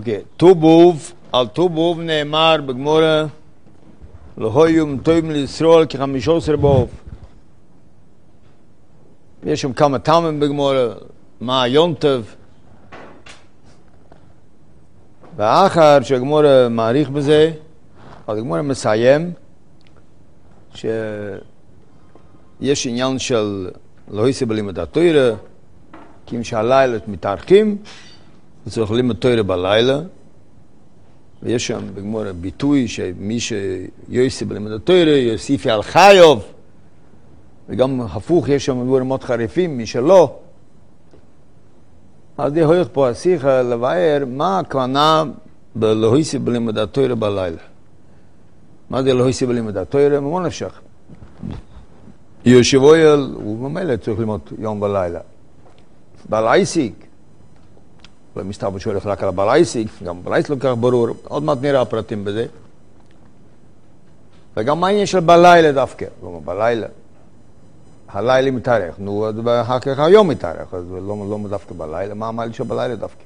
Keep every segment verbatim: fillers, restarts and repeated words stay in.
דווקא. טובוב, על טובוב נאמר בגמורה, לא היו טובים לישראל כחמישה עשר באוב. יש שם כמה טעמים בגמורה, מה יונטב. ואחר שהגמורה מעריך בזה, אז הגמורה מסיים, שיש עניין של לא היסי בלימוד התורה, כי אם שהלילה מתארחים, וצריך לימוד תורה בלילה, ויש שם בגמורה ביטוי שמי שיוסי בלימוד התורה, יוסיפי על חיוב, וגם הפוך יש שם דברים מאוד חריפים, מי שלא. אז די הולך פה השיחה לבאר מה הכוונה בלהויסי בלימוד התורה בלילה. מה זה להויסי בלימוד התורה? מה נפשך? יושבויל, הוא ממילא צריך ללמוד יום בלילה. בעל עייסיק, לא מסתבר שהולך רק על בעל עייסיק, גם בעל עייסיק לא כך ברור, עוד מעט נראה הפרטים בזה. וגם מה העניין של בלילה דווקא? לא, בלילה. הלילה מתארך, נו, אחר כך היום מתארך, אז לא, לא דווקא בלילה, מה המעלה של בלילה דווקא?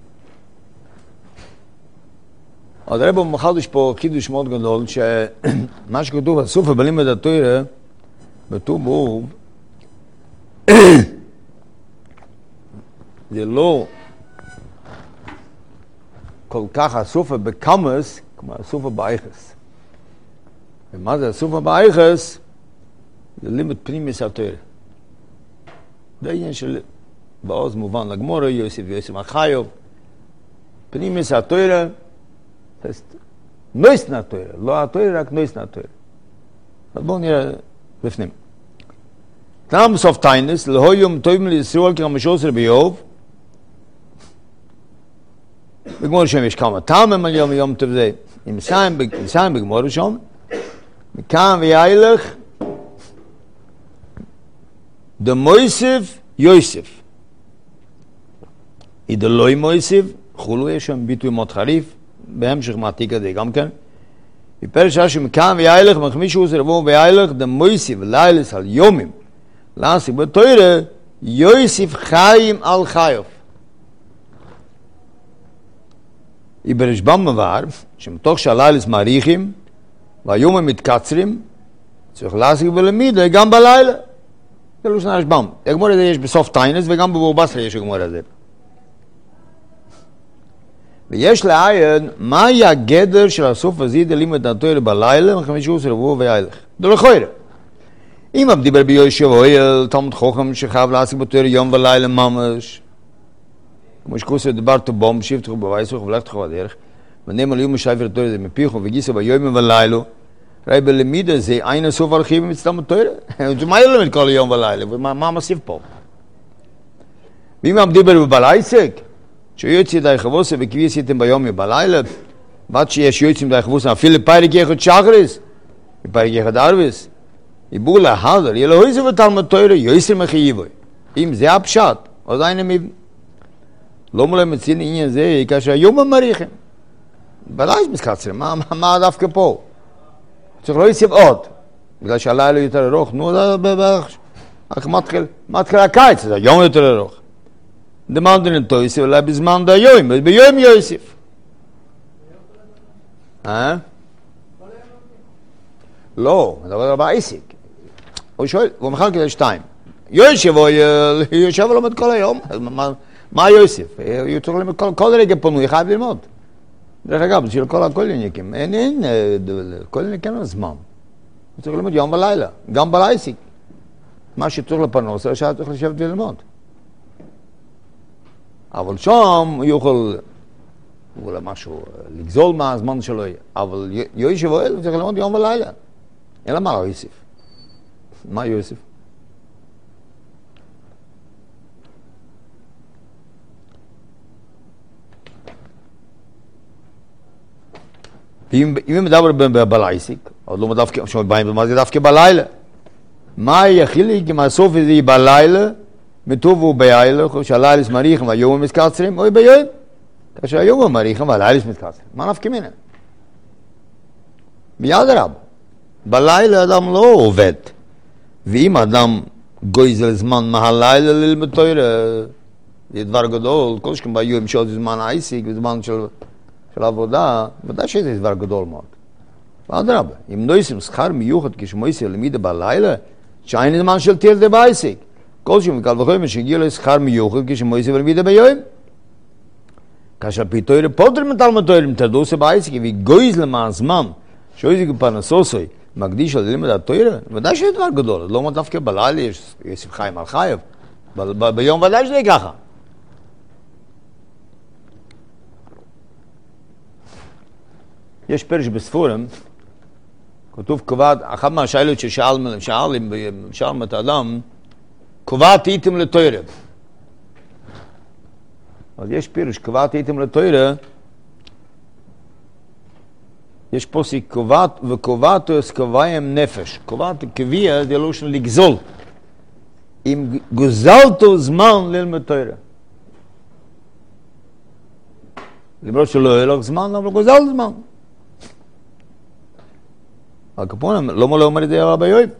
אז הרב במחדש פה חידוש מאוד גדול, שמה שכתוב בסוף בלימוד התורה, בט"ו באב, זה לא כל כך הסופה בקמוס, כמו הסופה באיכס. ומה זה הסופה באיכס? זה לימוד פנימיס התורה. זה עניין של בעוז מובן לגמורה, יוסף ויוסף החיוב. פנימיס התורה, נויס נתורה, לא התורה, רק נויס נתורה. אז בואו נראה בפנים. תנאם בסוף טיינס, לא יום טובים לישראל כחמישה עשר באוב. בגמור שם יש כמה טעמים על יום יום טוב זה. אם סיים בגמור שם, מכאן ויילך, דמויסף יוסף. אידלוי מויסף, חולו יש שם ביטוי מאוד חריף, בהמשך מעתיק הזה גם כן. בפרש רש"י מכאן ויילך, מחמישה עשר רבו ויילך, דמויסף ולילס על יומים. לעסק בתורה, יוסף חיים על חיוב. ברשב"ם מבאר, שמתוך שהלילס מעריכים, והיומים מתקצרים, צריך לעסק בלמידה גם בלילה. זה לא שנה רשב"ם. הגמור הזה יש בסוף טיינס, וגם בבאר בסרה יש הגמור הזה. ויש לעיין, מהי הגדר של הסוף הזה דלימוד התורה בלילה, מחמישה עשר רבו ויילך. דלכוירא. אם המדיבר ביושב אוהל, תלמוד חוכם שחייב לעסק בתורה יום ולילה ממש, כמו שכוסו דברתו בום, שבתכו בבייסוך ולכתכו בדרך, ונאמר ליום משייפר תורה זה מפיחו וגיסו ביום ולילו, ראי בלמידה זה אין הסוף הרחיב מצטלמוד תורה. מה ילמד כל יום ולילה? מה מוסיף פה? ואם המדיבר בבלייסק, שיוצא די חבוסה וכבי עשיתם ביום ובלילה, ועד שיש יוצאים די חבוסה, אפילו פייריק יחד שחריס, פייריק יחד ערביס, יבואו להדר, ילא איזה בתלמוד תורה, יויסר מחייבוי. אם זה הפשט, אז אין הם לא מולה מציין עניין זה, כאשר היום המריחים. בלייס מסקצרים, מה, מה דווקא פה? צריך לא יסיב עוד, בגלל שהלילה יותר ארוך, נו, רק מתחיל, מתחיל הקיץ, זה היום יותר ארוך. דמנדן את יוסף, אולי בזמן דה יום, ביום יוסף. אה? לא, מדבר על בעיסיק. הוא שואל, הוא מחל כזה שתיים. יושב, יושב ולומד כל היום, מה יוסף? הוא צריך ללמוד כל רגע פנוי, חייב ללמוד. דרך אגב, בשביל כל הקולניקים, אין, אין, קולניק אין זמן. הוא צריך ללמוד יום ולילה, גם בלייסיק. מה שצריך לפרנוס, זה שהיה צריך לשבת וללמוד. אבל שם הוא יוכל, אולי משהו, לגזול מהזמן שלו, אבל יושב ואוהל, הוא צריך ללמוד יום ולילה. אלא מה לא יוסף? מה יוסף? אם אם מדבר בלייסיק, עוד לא מדווקא, שומע באים במה זה דווקא בלילה. מה יחילי כמה סוף זה בלילה, מטוב ובלילה, שהלילה מריחים והיום מתקצרים, או ביום. כאשר היום מריחים והלילה מתקצרים. מה נפקא מינה? מיד רב. בלילה אדם לא עובד. ואם אדם גויזל זמן מהלילה ללמוד תורה, זה דבר גדול, כל שכם ביום שעות זמן עייסיק, וזמן של של עבודה, ודאי שזה דבר גדול מאוד. ואדרבה, אם לא עושים שכר מיוחד כשמויסי למידה בלילה, שאין זמן של תיל דה בייסיק. כל שום וקל וחומר שהגיע לשכר מיוחד כשמויסי למידה ביום. כאשר פי תוירה פוטר מתלמוד תוירים תרדוסי בייסיק, וגויז למען זמן, שאויזי כפרנסוסוי, מקדיש על לימוד התוירה, ודאי שזה דבר גדול, לא דווקא בלילה יש יוסף חיים על חייב, ביום ודאי שזה ככה. יש פרש בספורם, כתוב קובעת, אחת מהשאלות ששאל, שאלים, שאל את האדם, קובעת איתם לתוירה. אז יש פירוש, קובעת איתם לתוירה, יש פוסק קובעת, וקובעת הוא קובעים נפש. קובעת קביע, זה לא של לגזול. אם גוזלתו זמן ללמוד תוירה. למרות שלא יהיה לך זמן, אבל גוזל זמן. הקפון, למה לא אומר את זה הרבה יום?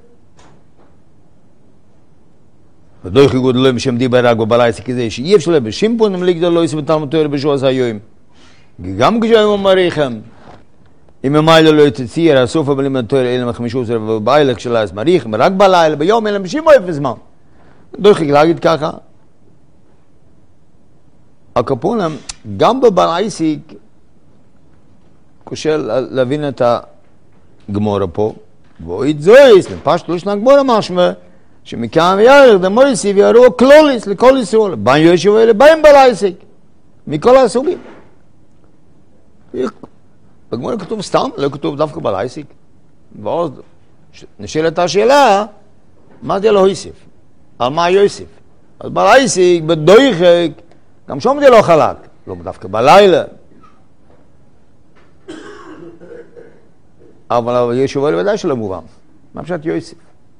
ודוי חיגוד אלוהים שם דיבר רק בבלייסי כזה, שאי אפשר בשימפון אם לגדול לא יסב תלמוד תוירה בשוע זה היום. גם כשהיום אומריכם, אם המיילה לא יתציע, הסוף בלימוד תוירה אלה מחמישו עשרה ובאילך שלה יש מריכם, רק בלילה, ביום אלה משימו אפס זמן. דוי חיג להגיד ככה. הקפון, גם בבלייסי, קשה להבין את הגמורה פה, ואית זויס, לפשט לא ישנה גמורה משמע, שמכאן ויארך דמויסי ויארו כלוליס לכל ישראל, בין יושב אלה בין בלייסיק, מכל הסוגים. בגמורה כתוב סתם, לא כתוב דווקא בלייסיק. ואז נשאלת השאלה, מה זה לא יוסיף? על מה יוסיף? אז בלייסיק, בדויחק, גם שום זה לא חלק, לא דווקא בלילה. אבל ישוב אלה ודאי שלא מובן. מה פשוט יוסיף?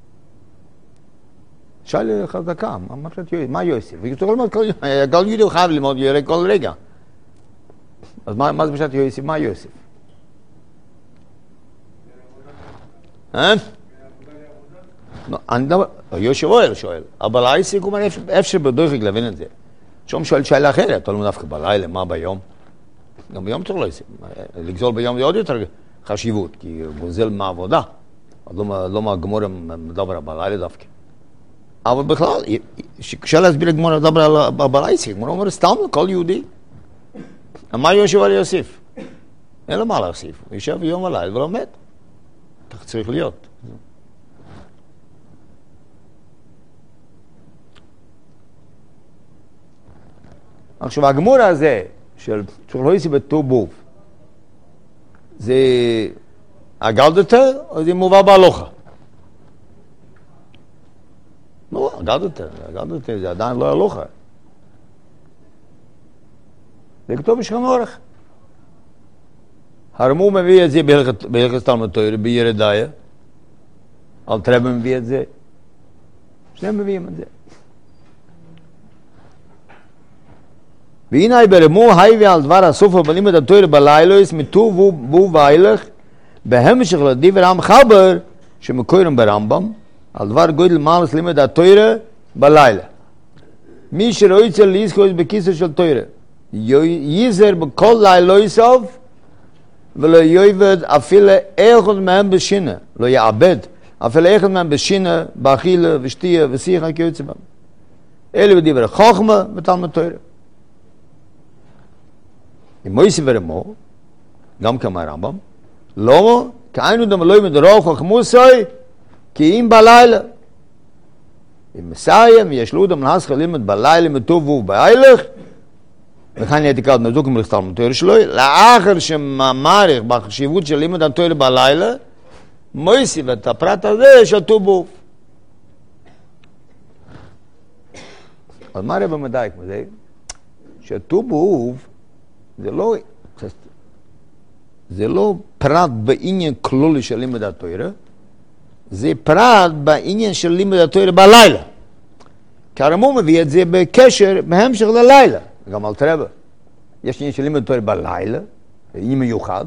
שאל לי לך דקה, מה פשוט יוסיף? מה יוסיף? וכתוב ללמוד כל יום, כל יהודי הוא חייב ללמוד ירא כל רגע. אז מה זה פשוט יוסיף? מה יוסיף? אה? אני דבר, יושב אוהל שואל, אבל העסיק הוא אומר אפשר בדויחק להבין את זה. שום שואל שאלה אחרת, לא דווקא בלילה, מה ביום? גם ביום צריך לא יוסיף. לגזול ביום זה עוד יותר חשיבות, כי גוזל מהעבודה. לא מהגמורה מדבר בלילה דווקא. אבל בכלל, קשה להסביר לגמורה מדבר על בלייסיק. גמורה אומר סתם לכל יהודי. מה יושב על יוסיף? אין לו מה להוסיף. הוא יושב ביום הלילה ולומד. כך צריך להיות. עכשיו, הגמורה הזה, של צריך לא יוסיף בט"ו באב, זה אגדתא או זה מובא בהלכה? לא, אגדתא, אגדתא זה עדיין לא הלכה. זה כתוב בשכם אורך. הרמו מביא את זה בהלכת תלמוד תורה, בירדיה. אלתרעב מביא את זה. שניהם מביאים את זה. והנה ברמו היי על דבר הסופר בלימוד התורה בלילוס מט"ו באב ואילך בהמשך לדבר עם חבר שמקוירם ברמב"ם על דבר גודל מעלס לימוד התורה בלילה. מי שרוצה לזכות בכיסא של תורה ייזהר בכל לילה יסוף ולא יאבד אפילו אחד מהם בשינה, לא יאבד אפילו אחד מהם בשינה, באכילה ושתייה ושיחה כיוצא בהם. אלה בדברי חוכמה ותלמוד תורה. אם מויסי ורמו, גם כמה רמב"ם, לא, כאינו דמלוי מדרוך וחמוסי, כי אם בלילה. אם מסיים, יש לו דם להסך ללמד בלילה מטוב ובאילך, וכאן יהיה תקרת נזוק מלכתל מתואר שלו, לאחר שמעריך בחשיבות של לימוד התואר בלילה, מויסי ואת הפרט הזה שתו בו. אז מה רב מדייק מזה? שתו בו, זה לא, זה לא פרט בעניין כלולי של לימוד התורה, זה פרט בעניין של לימוד התורה בלילה. כי הרמב"ם מביא את זה בקשר, בהמשך ללילה. גם אלתרעב. יש עניין של לימוד התורה בלילה, עניין מיוחד.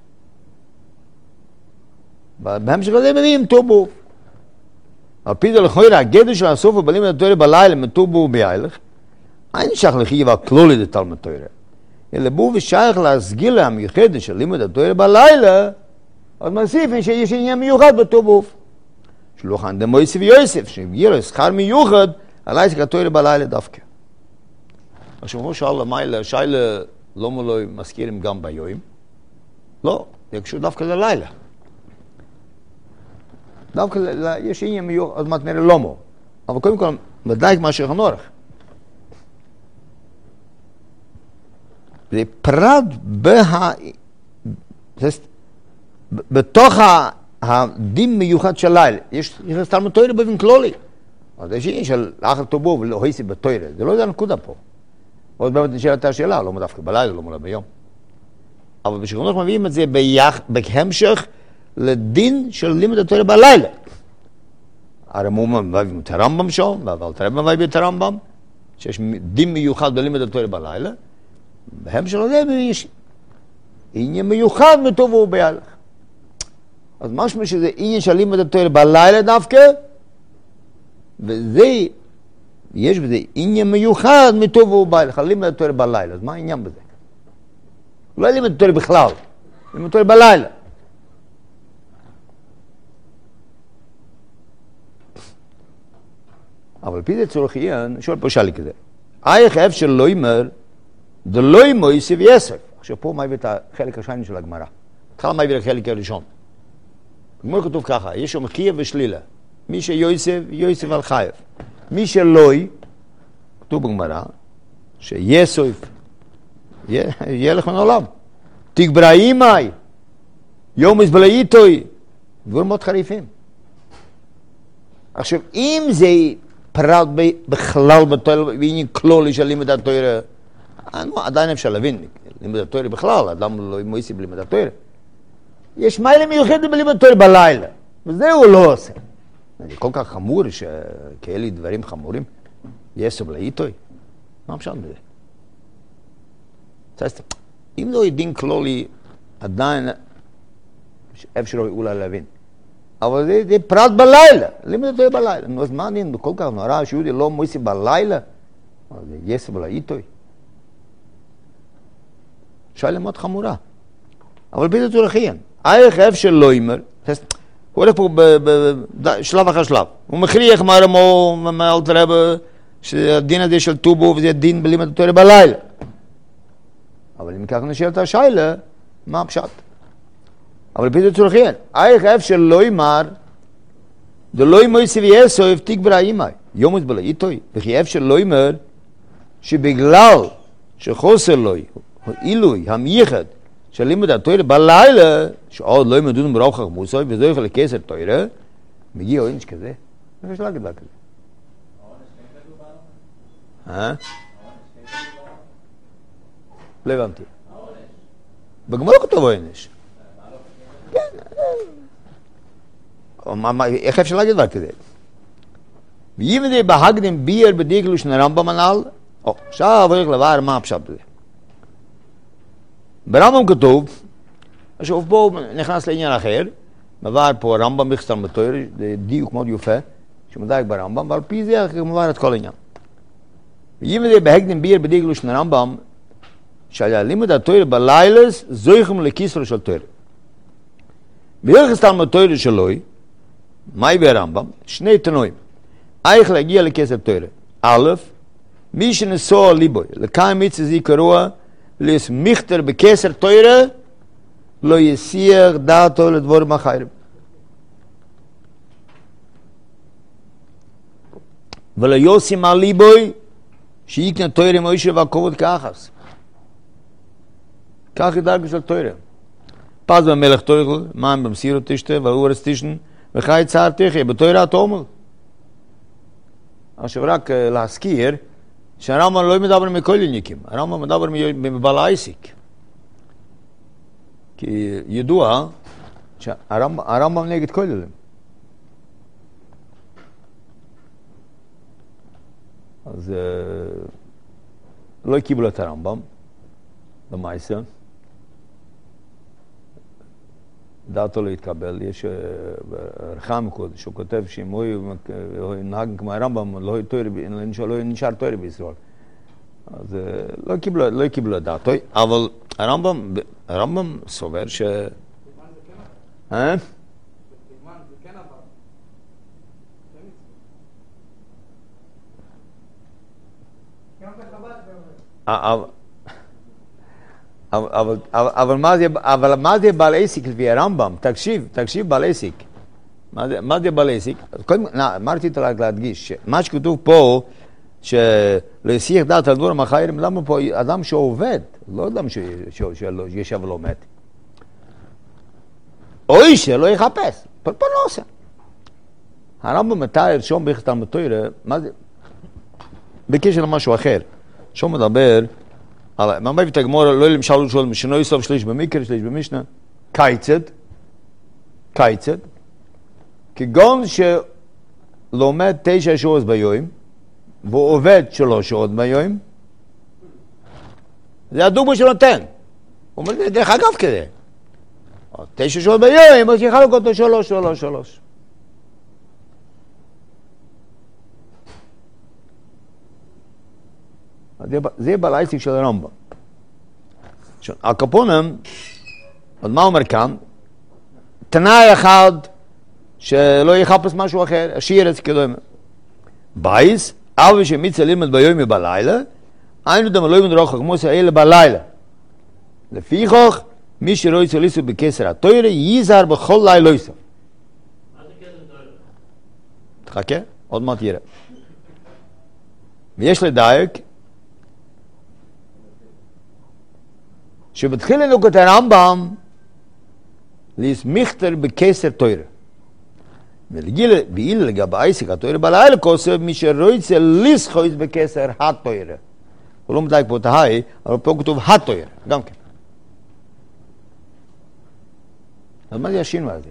בהמשך לזה מביאים ט"ו באב. על פי זה לכאורה, הגדר של הסופר בלימוד התורה בלילה מט"ו באב באילך, אין שייך לחייב הכלולי לתלמוד תורה. אלא בו ושייך להסגילה המיוחדת של לימוד התורה בלילה, אז מוסיפים שיש עניין מיוחד באותו בוף. שלוחן דמויסי ויוסף, שיהיה לו שכר מיוחד על עסק התורה בלילה דווקא. עכשיו הוא שאל למעלה, שיילה לא מולוי מזכירים גם ביום? לא, זה קשור דווקא ללילה. דווקא יש עניין מיוחד, אז מעט נראה לא מו. אבל קודם כל, מדייק מה שחנורך. זה פרט בה... בתוך הדין מיוחד של לילה. יש תלמוד תורה באופן כללי. אז יש עניין של אחר טובו ולא הויסי בתורה. זה לא זה הנקודה פה. עוד באמת נשאלת השאלה, לא דווקא בלילה, לא מולה ביום. אבל בשכונות מביאים את זה בהמשך לדין של לימוד התורה בלילה. הרמב"ם מביא את הרמב"ם שם, אבל הרמב"ם מביא את הרמב"ם, שיש דין מיוחד בלימוד התורה בלילה. בהמשך לזה יש עניין מיוחד מטובו וביילך. אז משמע שזה עניין של לימוד התורה בלילה דווקא, וזה, יש בזה עניין מיוחד מטובו וביילך, לימוד התורה בלילה. אז מה העניין בזה? לא לימוד התורה בכלל, לימוד התורה בלילה. אבל פי זה צורך עניין, שואל פה שאלי כזה. אייך אפשר לא יאמר, דלוי מויסי ויסף. עכשיו פה מביא את החלק השני של הגמרא. התחלה מביא את החלק הראשון. בגמרא כתוב ככה, יש שם קיה ושלילה. מי שיוסף, יוסף על חייב. מי שלוי, כתוב בגמרא, שיסוף, ילך מן העולם. תגברה אימי, יום יזבלעיתוי, דברים מאוד חריפים. עכשיו, אם זה פרט בכלל בתורה, ועניין כללי של לימוד התורה, עדיין אפשר להבין, לימוד התורה בכלל, אדם לא מויסי בלימוד התורה. יש מיילה מיוחדת בלימוד התורה בלילה, וזה הוא לא עושה. זה כל כך חמור, שכאלה דברים חמורים, יסוף לאיתוי. מה אפשר בזה? אם לא ידין כללי, עדיין אפשר אולי להבין. אבל זה, זה פרט בלילה, לימוד התורה בלילה. נו, אז מה עניין, כל כך נורא שיהודי לא מויסי בלילה, זה יסוף לאיתוי. שאלה מאוד חמורה. אבל בזה צורך עניין. אייך אפשר לא יאמר, הוא הולך פה בשלב אחר שלב. הוא מכריח מהרמו, מאלתר רבי, שהדין הזה של טובו, וזה דין בלימוד התורה בלילה. אבל אם כך נשאלת השאלה, מה הפשט? אבל בזה צורך עניין. אייך אפשר לא יאמר, דלוי מויסי ויסוף תגברה אימי, יום יזבלעיתוי. וכי אפשר לא יאמר, שבגלל שחוסר לוי, עילוי, המייחד, של לימוד התורה בלילה, שעוד לא ילמדו ברוך חכמוסוי, וזה יוכל לכסר תורה, מגיע עונש כזה. איך יש להגיד לה כזה? אה? לא הבנתי. בגמרא כתוב עונש. איך אפשר להגיד לה כזה? ואם זה בהקדם ביר בדיגלו של הרמב"ם הנ"ל, עכשיו הולך לבר מה הפשט בזה. ברמב"ם כתוב, עכשיו פה נכנס לעניין אחר, מבאר פה הרמב"ם בכסתר בתורה, זה דיוק מאוד יפה, שמדייק ברמב"ם, ועל פי זה מבאר את כל העניין. ואם זה בהקדם ביר בדיגלו של הרמב"ם, שעל לימוד התורה בלילס, זויכם לכיסרו של תורה. בכסתר בתורה שלוי, מהי ברמב"ם? שני תנועים. איך להגיע לכסר תורה? א', מי שנסוע ליבוי, לקיים מצווה זי קרוע, לסמיכתר בכסר תורה, לא יסיח דעתו לדבורים אחרים. ולא יוסים על ליבוי, שיקנה תורה מוישה והכובד כאחס. כך ידרגו של תורה. פז במלך תויכל, מים במסירו תשתה, ואורס תשן, וחי צער תחיה, בתורה התומל. עכשיו רק להזכיר, שהרמב"ם לא מדבר מכוללניקים, הרמב"ם מדבר מבעל העסק. כי ידוע שהרמב"ם נגד כוללים. אז לא קיבלו את הרמב"ם, במעשה. דעתו לא התקבל. יש רחם קודש, שהוא כותב שאם הוא נהג כמו הרמב"ם, לא נשאר תורה בישראל. אז לא קיבלו, לא קיבלו דעתו, אבל הרמב"ם, הרמב"ם סובר ש... אה? אבל, אבל, מה זה, אבל מה זה בעל עסק לפי הרמב"ם? תקשיב, תקשיב בעל עסק. מה זה, מה זה בעל עסק? קודם, מה רציתי רק להדגיש? מה שכתוב פה, שלהסיח דעת על דברים אחרים, למה פה אדם שעובד, לא אדם שישב ולומד. אוי שלא יחפש, פה לא עושה. הרמב"ם מתאר שום ביחס תלמוד תורה, מה זה? בקשר למשהו אחר. שום מדבר, על מה מביא את הגמור, לא למשל לשאול, משנו יסוף שליש במקר, שליש במשנה, קייצד, קייצד, כגון שלומד תשע שעות ביום, והוא עובד שלוש שעות ביום, זה הדוגמה שנותן. הוא אומר, דרך אגב כזה. תשע שעות ביום, אז יחלוק אותו שלוש, שלוש, שלוש. זה בעל העסק של הרמב"ם. הקופונים, עוד מה אומר כאן? תנאי אחד שלא יחפש משהו אחר, השיר את כדומה. בייס, אבל שמיצה לימד ביום ובלילה, היינו דם לא ימד רוחק מוסר אלה בלילה. לפי כך, מי שלא יצא ליסו בכסר התוירה, ייזהר בכל לילה יסו. מה זה כסר תוירה? תחכה, עוד מעט יראה. ויש לדייק, שבתחילה נוקת הרמב"ם, להסמיכתר בכסר תוירה. ולגיל, בעיל לגבי העסק התוירה בלילה כוסף, מי שרוצה לסחויס בכסר התוירה. הוא לא מדייק פה את ההי, אבל פה כתוב התוירה, גם כן. אז מה זה השינוי הזה?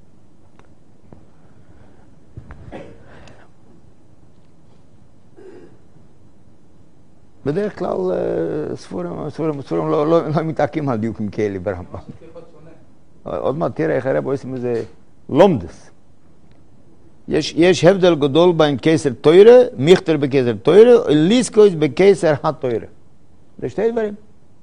בדרך כלל ספורים, ספורים, ספורים לא, לא, לא מתעקים על דיוקים כאלה ברמב"ם. עוד מעט תראה איך הרב עושים איזה לומדס. יש, יש הבדל גדול בין כסר תוירה, מיכתר בכסר תוירה, ליסקויס בכסר התוירה. זה שתי דברים.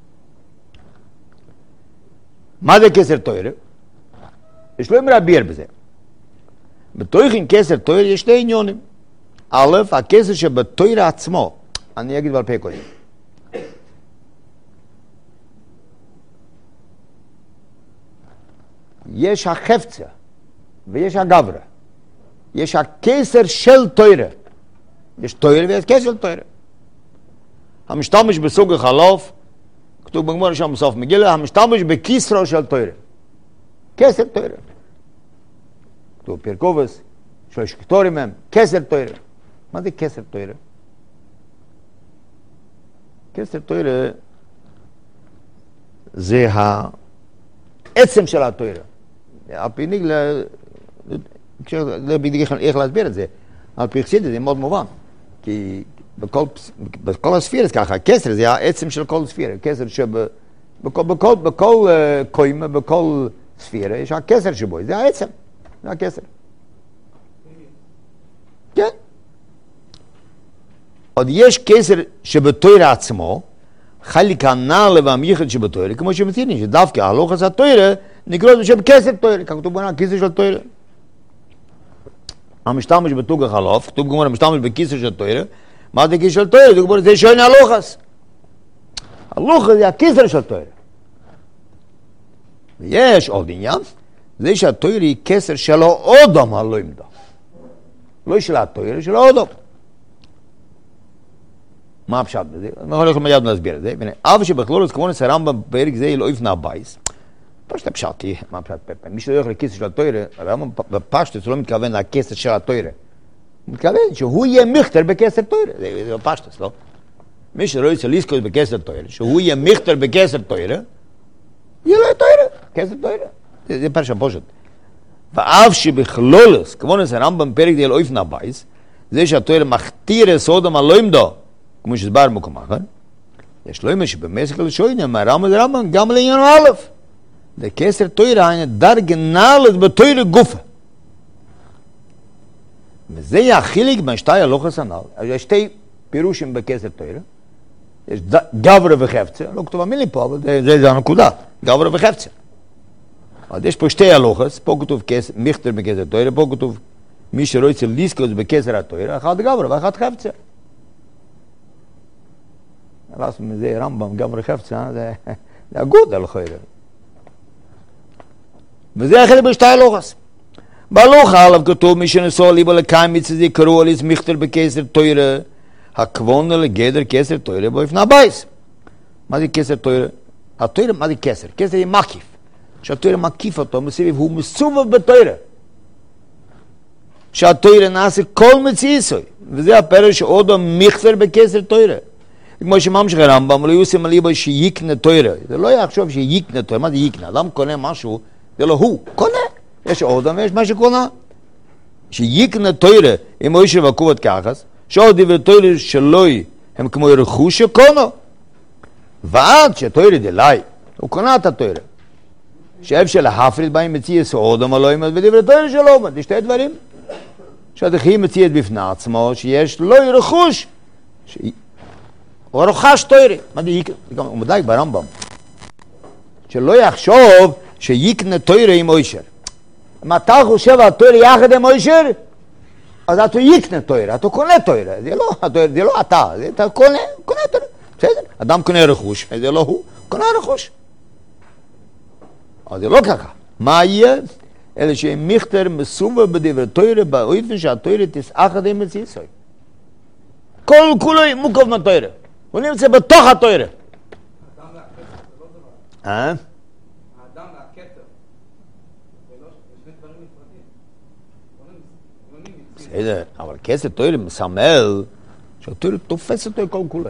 מה זה כסר תוירה? יש לא מרביר בזה. בתויכין כסר תוירה יש שתי עניונים. א', הכסר שבתוירה עצמו, אני אגיד בעל פה קודם. יש החפצה ויש הגברה. יש הכסר של תוירה. יש תוירה ויש כסר של תוירה. המשתמש בסוג החלוף, כתוב בגמור שם בסוף מגילה, המשתמש בכיסרו של תוירה. כסר תוירה. כתוב פרקובס, שלוש כתורים מהם, כסר תוירה. מה זה כסר תוירה? כסר תוירה זה העצם של התוירה. על פי ניגלה, לא בדיוק איך להסביר את זה, על פי חסידות זה מאוד מובן. כי בכל, בכל הספירה ככה, הכסר זה העצם של כל ספירה. כסר שבכל בכל, בכל קוימה, בכל ספירה, יש הכסר שבו, זה העצם, זה הכסר. כן. עוד יש כסר שבתוירה עצמו, חלק הנעלה והמייחד שבתוירה, כמו שמציעים, שדווקא הלוך עשה תוירה, נקרא בשם כסר תוירה, כתוב בונה, כסר של תוירה. המשתמש בתוג החלוף, כתוב גמור, המשתמש בכיסר של תוירה, מה זה כיסר של תוירה? זה גמור, זה שוין הלוחס. הלוחס זה הכיסר של תוירה. ויש עוד עניין, זה שהתוירה היא כסר שלו אודם הלא עמדה. לא של התוירה, של האודם. מה הפשט בזה? אני הולך מיד להסביר את זה. אף שבכלולוס כמונס הרמב"ם בפרק זה לא יפנה הבייס. פשט הפשטי, מה הפשט פפן? מי שלא הולך לכיסר של התוירה, הרמב"ם בפשט הוא לא מתכוון לכסר של התוירה. הוא מתכוון שהוא יהיה מיכתר בכסר תוירה. זה לא פשט, לא? מי שלא יצא ליסקוס בכסר תוירה, שהוא יהיה מיכתר בכסר תוירה, יהיה לו תוירה, כסר תוירה. זה פרשת פושט. ואף שבכלולוס כמונס הרמב"ם בפרק זה לא יפנה הבייס, זה שהתוירה מכתיר סודם על לא עמדו, כמו שסבר מקום אחר, יש לו אימא שבמסק לשוינים, הרמב"ם זה רמב"ם גם לעניין א', לכסר תוירה היה דרגה נעלת בתוירה גופה. וזה יהיה החילק בין שתי הלוחס הנ"ל. יש שתי פירושים בכסר תוירה. יש גברה וחפצה, לא כתוב המילים פה, אבל זה, זה, זה הנקודה, גברה וחפצה. אז יש פה שתי הלוכס, פה כתוב כס, מיכטר בכסר תוירה, פה כתוב מי שרוצה ליסקוס בכסר התוירה, אחד גברה ואחד חפצה. לעשות מזה רמב"ם, גברה חפצה, זה, זה הגוד על חוירה. וזה החלק בשתי הלוכס. בהלוכה עליו כתוב מי שנסוע ליבו לקיים מצדי קראו על איס מיכטר בכסר תוירה, הכוונה לגדר כסר תוירה בו יפנה בייס. מה זה כסר תוירה? התוירה, מה זה כסר? כסר היא מקיף. שהתוירה מקיף אותו, מסביב, הוא מסובב בתוירה. שהתוירה נעשה כל מציאסוי. וזה הפרש שעוד מיכטר בכסר תוירה. כמו שממשיך הרמב"ם, לא יוסם על ליבו שיקנה תוירה. זה לא יחשוב שיקנה תוירה. מה זה יקנה? אדם קונה משהו, זה לא הוא. קונה. יש עוד ויש מה שקונה. שיקנה תוירה, אם הוא ישב עקובת כחס, שעוד דברי תוירה שלוי הם כמו רכוש שקונו. ועד שתוירה דלי, הוא קונה את התוירה. שאף של ההפריד בהם מציע סעודם או לא ימד, ודברי תוירה שלו עומד. זה שתי דברים. שהדחי מציע את בפני עצמו, שיש לא רכוש. ש... הוא רוכש תוירה. מה זה יקנה? הוא מדייק ברמב"ם. שלא יחשוב שיקנה תוירה עם אוישר. אם אתה חושב על תוירה יחד עם אוישר, אז אתה יקנה תוירה, אתה קונה תוירה. זה לא, התוירה, זה לא אתה, זה אתה קונה, קונה תוירה. בסדר? אדם קונה רכוש, זה לא הוא, קונה רכוש. אבל זה לא ככה. מה יהיה? אלא שמיכטר מסובב בדברי תוירה, באופן שהתוירה תסאחד עם מציאסוי. כל כולו מוקף מהתוירה. הוא נמצא בתוך התוירה. האדם והכתר, זה לא דבר. אה? האדם והכתר. זה לא, זה שני דברים נפרדים. בסדר, אבל כסר תוירה מסמל שהתוירה תופס אותו כל כולו.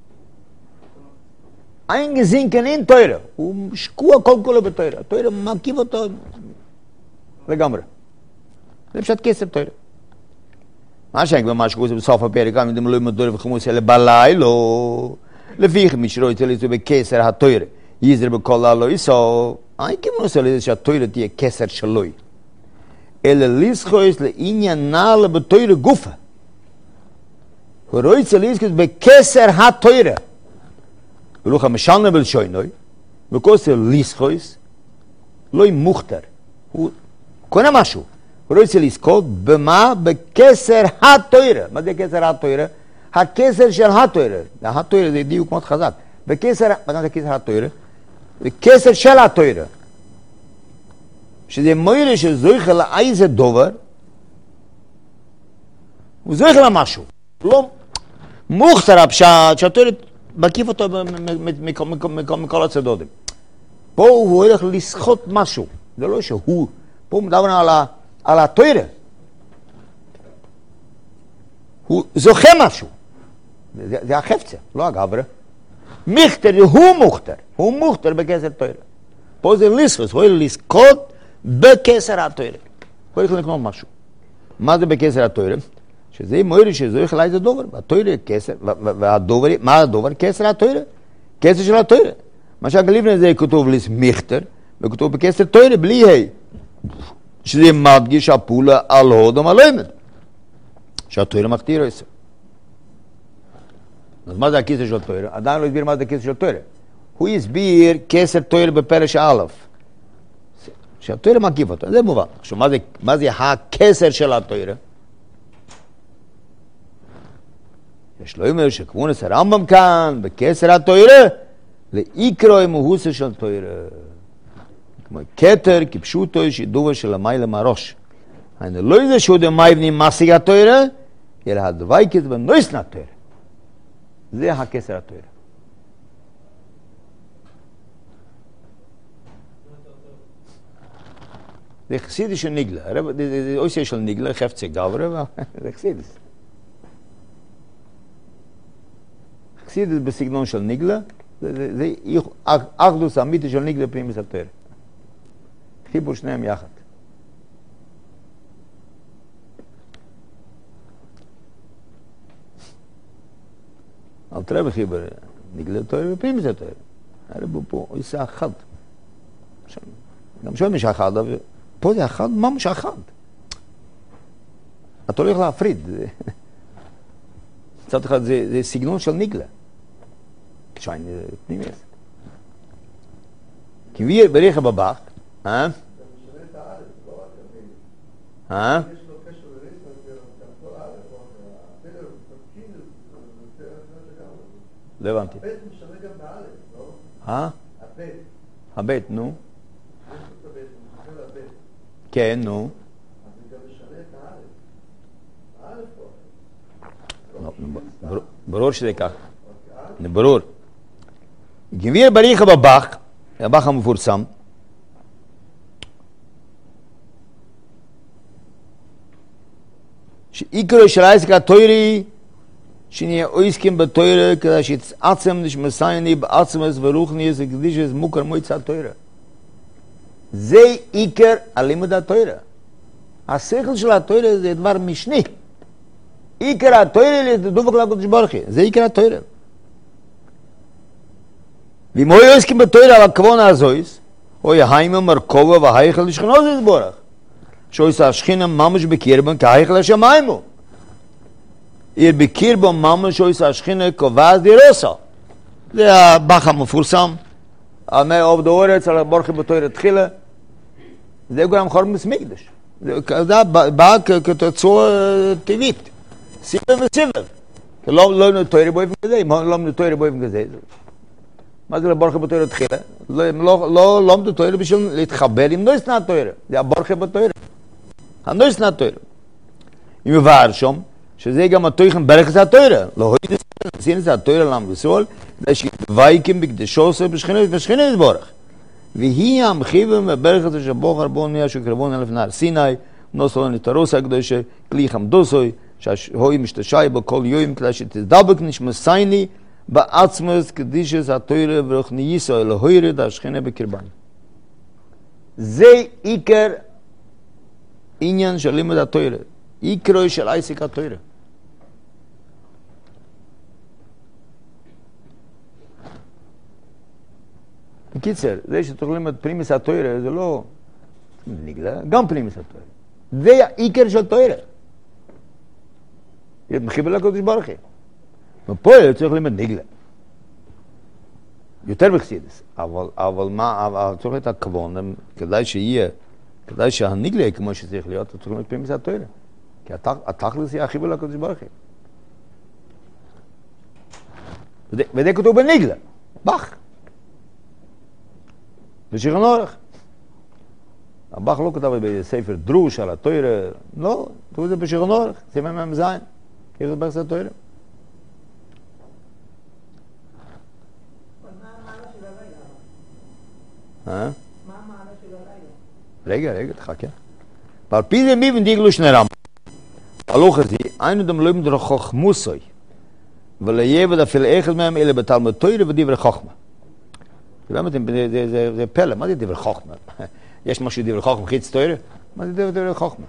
אין גזינקן אין תוירה, הוא שקוע כל כולו בתוירה. התוירה מקיף אותו לגמרי. זה פשוט כסר תוירה. מה שאין כבר מה שקורה בסוף הפרק, גם אם לא ימד תוירה וחמוס אלה בלילו, לפיך מי שלא יצא לזה בכסר התוירה, יזר בכל הלוי, so, אין כמו נושא לזה שהתוירה תהיה כסר שלוי. אלא ליסחויס לעניין נעלה בתוירה גופה. הוא רואה יצא ליסחויס בכסר התוירה. ולוך המשלנה בלשוינוי, וכוסר ליסחויס, לא עם מוכתר. הוא קונה משהו. הוא לא יצא לזכות במה? בכסר התוירה. מה זה כסר התוירה? הכסר של התוירה. התוירה זה דיוק מאוד חזק. בכסר, מה זה כסר התוירה? בכסר של התוירה. שזה מוירה שזויכה לאיזה דובר, הוא זויכה למשהו. לא מוכתר הפשט, שהתוירה מקיף אותו מכל הצדודים. פה הוא הולך לסחוט משהו. זה לא שהוא. פה הוא מדבר על ה... על התוירה. הוא זוכה משהו. זה, זה החפצה, לא הגברה. מיכטר, הוא מוכתר. הוא מוכתר בכסר תוירה. פה זה ליסחוס, הוא הולך לזכות בכסר התוירה. הוא הולך לקנות משהו. מה זה בכסר התוירה? שזה מוירי שזויך אליי זה דובר. התוירה כסר, והדובר, מה הדובר? כסר התוירה. כסר של התוירה. מה שהגליבנה זה כתוב ליס מיכטר, וכתוב בכסר תוירה בלי ה'. שזה מדגיש הפעולה על הודם הלמד. שהתוירה מכתירה את זה. אז מה זה הכסר של התוירה? עדיין לא הסביר מה זה הכסר של התוירה. הוא הסביר כסר תוירה בפרש א'. שהתוירה מקיף אותו. זה מובן. עכשיו, מה זה, מה זה הכסר של התוירה? יש לו אומר שכמונס הרמב"ם כאן, בכסר התוירה, לעיקרו המהוסה של תוירה. כמו כתר, כפשוטו, שידובה של המיילה מהראש. אני לא יודע שהוא דמייבני מסיג התוירה, אלא הדוויקת בנויסן התוירה. זה הכסר התוירה. זה חסידי של ניגלה. זה אוסיה של ניגלה, חפצה גברה, זה חסידיס. חסידיס בסגנון של ניגלה, זה אחדוס אמיתי של ניגלה פנימיס התוירה. חיבור שניהם יחד. אל תראה בחיבור, נגלה תוירה ופנימיס התוירה. הרי פה הוא עושה אחד. גם שם יש אחד, אבל פה זה אחד, ממש אחד. אתה הולך להפריד. מצד אחד זה, זה סגנון של ניגלה. scheint nicht mehr. כי wir בריחה בבח, אה? אה? לא הבנתי. הבית משנה גם באלף, לא? אה? הבית. הבית, נו. יש את הבית, הוא משנה לבית. כן, נו. אז זה גם משנה את האלף. האלף פה. ברור שזה כך. ברור. כי wir בריחה בבח, הבח המפורסם, שעיקרו של העסק התוירי, שנהיה עוסקים בתוירה, כדי שיתעצם נשמסייני בעצמס ורוחניס וקדישס מוכר מועצה התוירה. זה עיקר הלימוד התוירה. השכל של התוירה זה דבר משני. עיקר התוירה זה דבק לקדוש ברוך הוא. זה עיקר התוירה. ואם היו עוסקים בתוירה על הכוונה הזויס, אוי היימה מרכובה והייכל לשכנו זה יתבורך. שאויס השכינה ממש בקרבן כהייכל השמיימו. ihr בקרבו ממש שאויס השכינה קובעת דירוסה. זה הבח המפורסם. המאה עובד האורץ על הבורחי בתוירה תחילה. זה גם חורם מסמקדש. זה בא כתוצאה טבעית. סיבב וסיבב. לא לא תוירה באופן כזה, לא תוירה באופן כזה. מה זה לבורחי בתוירה תחילה? לא לומדו תוירה בשביל להתחבר עם נויס נתוירה. זה הבורחי בתוירה. הנויס נתוירה. אם מבאר שם, שזה גם התויכם ברכס התוירה. לא הוידס, סינס התוירה למבסול, שוויקים בקדשוסו בשכינות ושכינות בורך. והיא המחיבה מברכס שבוך ארבון מאה שקרבון אלף נער סיני, נוסו נתרוס הקדושה, כלי חמדוסוי, שהוי משתשי בו כל יום, כדי שתדבק נשמסייני, בעצמס קדישס התוירה ורוחניסו אל הוירד השכינה בקרבן. זה עיקר עניין של לימוד התוירה. עיקרו של עסק התוירה. בקיצר, זה שתוכל ללמוד פרימיס התוירה, זה לא נגלה, גם פרימיס התוירה. זה העיקר של תוירה. יש מחיבה לקדוש ברוך הוא. ופה צריך ללמוד נגלה. יותר בחסידות. אבל, אבל מה, אבל צריך להיות הכוון, כדאי שיהיה, כדאי שהנגלה כמו שצריך להיות, צריך ללמוד פרימיס התוירה. כי התכלס היא החיבה לקדוש ברוך הוא. וזה כתוב בנגלה. בח. בשכן אורך. הבח לא כתב בספר דרוש על התוירה, לא, כתוב את זה בשכן אורך, סימן מהם זין, כאילו זה בחס התוירה. מה המעלה של אה? הלילה? מה המעלה של הלילה? רגע, רגע, תחכה. ועל פי זה מי ונדיגלו שני רם. הלוך הזה, היינו דם לא ימדרו חוכמוסוי, ולייבד אפילו אחד מהם אלה בתלמוד תוירה ודברי חוכמה. זה פלא, מה זה דברי חוכמה? יש משהו דברי חוכמה חיץ תוירה? מה זה דברי חוכמה?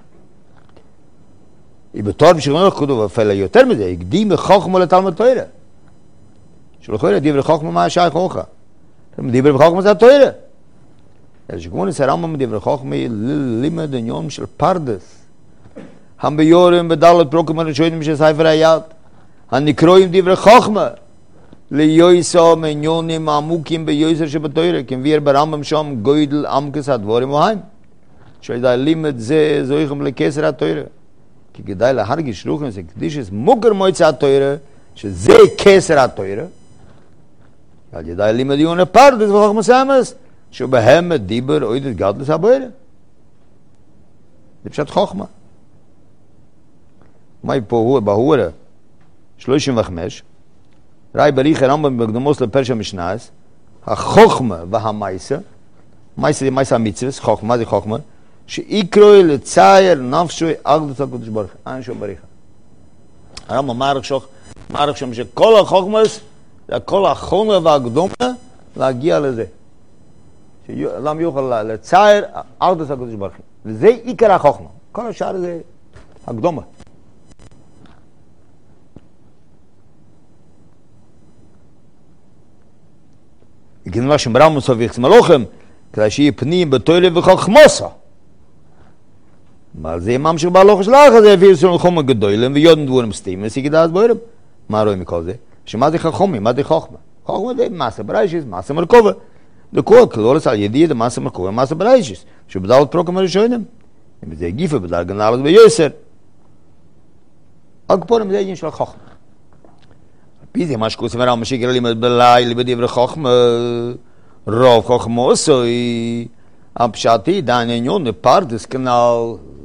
היא בתור בשכנות כתוב אפילו יותר מזה, הקדים חוכמה לתלמוד תוירה. שלא חוירה, דברי חוכמה מה השייך אוכה? דברי חוכמה זה התוירה. אז שכמו נסרם דברי חוכמה לימד עניון של פרדס. הם ביורם בדלת פרוקים הראשונים של ספר היד. הנקרואים דברי חוכמה. ליועסו מעניונים עמוקים ביועסר שבתוירה, כי מביא ברמב"ם שם גוידל עמקס הדבורים והם. שידע לימד זה זויכם לכסר התוירה. כי כדאי להרגיש רוחם זה קדישס מוקר מועצה התוירה, שזה כסר התוירה. על ידע לימד יונה פרדס וחוכמה סמס, שבהם דיבר אוידת גדלס הבוירה. זה פשוט חוכמה. מה פה בהורה? שלושים וחמש. ראי בריך הרמב"ם בקדומוס לפרשה משנס, החוכמה והמייסה, מייסה זה מייסה המצווס, חוכמה, מה זה חוכמה? שאיקרוי לצייר נפשוי אגדות הקדוש ברוך הוא, אין שום בריך. הרמב"ם מערך שוך, מערך שם שכל החוכמס, זה כל החונה והקדומה, להגיע לזה. למה יוכל לצייר אגדות הקדוש ברוך הוא. וזה עיקר החוכמה. כל השאר זה הקדומה. כן מה שמרם סוביך מלוכם, כדי שיהיה פנים בתוירה וחוכמוסה. אבל זה ממשיך בהלוך שלך, זה הביא לסון חומר גדולים, ויודן דבורם סתימים, וסיגי דעת בוירם. מה רואים מכל זה? שמה זה חכומי? מה זה חוכמה? Chochma de Masse Bereiches, Masse Merkova. Der Kohl, Kloris al Yedi, der Masse Merkova, Masse Bereiches. Schon bedauert Prokem Rishonim. Mit der Gife bedauert Genabes bei Yosser. Akpor mit der Shal Chochma. Pisi mach kus mer am shikr li mit belay li bedi Chochma. Rav Chochma so i Abshati dan nyon de Pardes Kanal.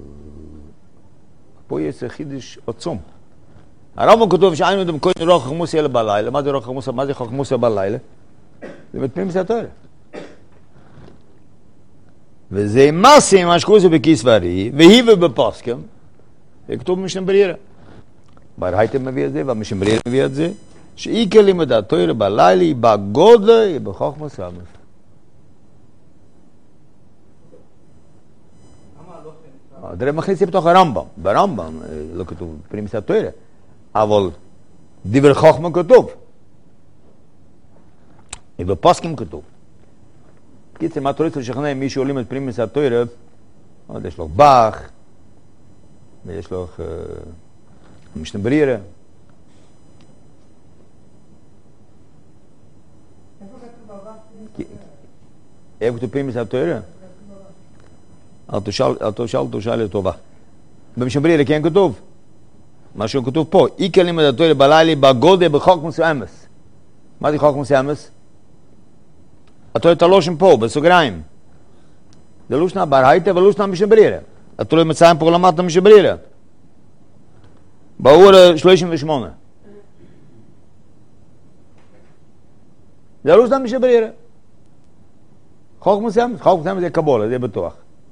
Po yes khidish otzum. הרמב"ם כתוב שהיינו אדם כהן רוח חמוסי אלה בלילה. מה זה רוח חמוסי? מה זה חמוסי בלילה? זה מתפנים סתור. וזה מסי מה שקוראים בכיסברי, והיא ובפוסקם, זה כתוב במשנה ברייתם מביא את זה, והמשנה ברירה מביא את זה, שאיקר לימוד התורה בלילה היא בגודל, היא בחוכמה סמך. זה מכניס לי בתוך הרמב"ם. ברמב"ם לא כתוב פנים סתור. אבל דיבר חוכמה כתוב. ובפוסקים כתוב. קיצר, מה תורץ לשכנע מי שעולים את פרימיס התורה, עוד יש לו באך, ויש לו משנה ברירה. איפה כתוב פרימיס התורה? אל תשאל, תשאל לטובה. במשנה ברירה כן כתוב. מה שהוא כתוב פה, איקר לימוד התורה בלילה בגודל בחוכמוס אמס. מה זה חוכמוס אמס? התורה תלושם פה, בסוגריים. זה לושנה ברייתא ולושנה משנה ברירה. התורה מצאים פה למטה משנה ברירה. באור שלושים ושמונה. זה לושנה משנה ברירה. חוכמוס אמס, חוכמוס אמס זה קבולה, זה בטוח.